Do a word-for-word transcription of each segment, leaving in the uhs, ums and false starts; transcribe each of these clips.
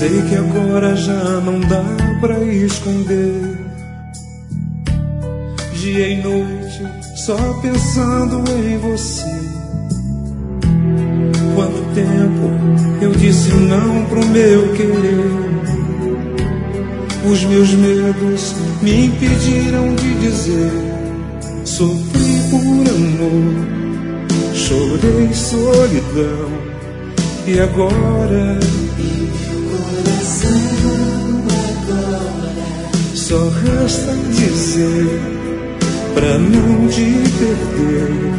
Sei que agora já não dá pra esconder. Dia e noite só pensando em você. Quanto tempo eu disse não pro meu querer. Os meus medos me impediram de dizer. Sofri por amor, chorei solidão. E agora, só resta dizer pra não te perder.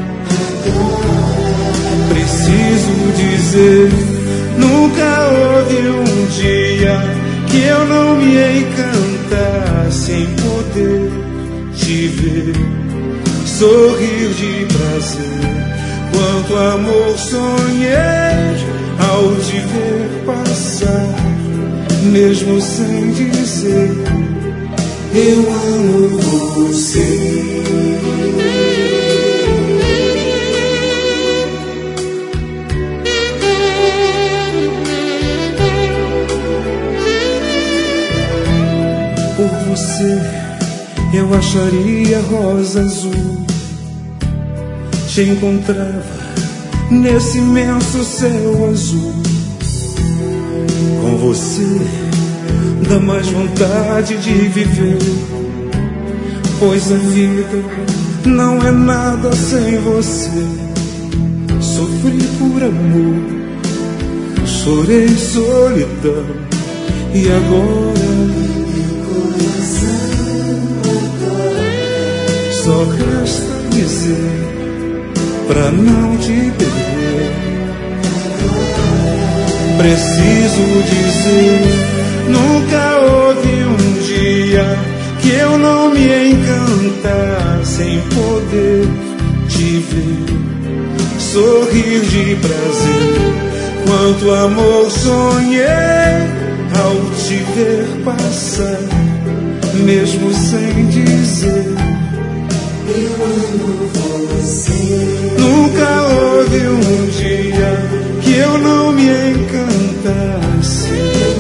Preciso dizer, nunca houve um dia que eu não me encantasse em poder te ver sorrir de prazer. Quanto amor sonhei ao te ver passar, mesmo sem dizer eu amo você. Por você eu acharia rosa azul. Te encontrava nesse imenso céu azul. Com você dá mais vontade de viver, pois a vida não é nada sem você. Sofri por amor, chorei solidão. E agora, só resta dizer pra não te perder. Preciso dizer, nunca houve um dia que eu não me encantasse em poder te ver sorrir de prazer. Quanto amor sonhei ao te ver passar, mesmo sem dizer eu amo você. Nunca houve um dia que eu não me encantasse.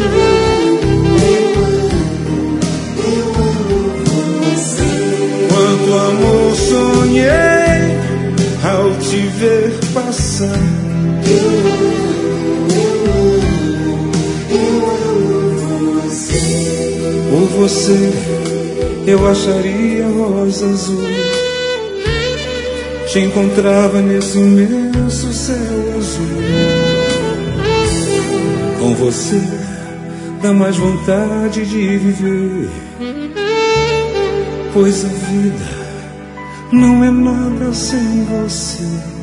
Quanto amor sonhei ao te ver passar. Eu amo, eu amo você. Por você eu acharia rosa azul. Te encontrava nesse imenso céu azul. Com você dá mais vontade de viver, pois a vida não é nada sem você.